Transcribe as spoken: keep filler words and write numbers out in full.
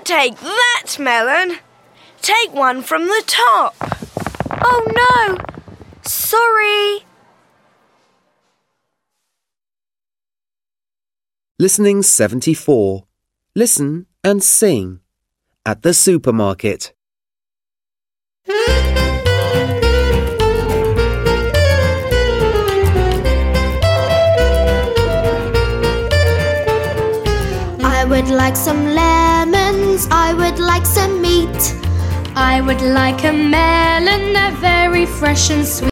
take that melon. Take one from the top. Oh no! Sorry. Listening seventy-four. Listen and sing. At the supermarket. I would like some lemons, I would like some meat. I would like a melon, a very fresh and sweet.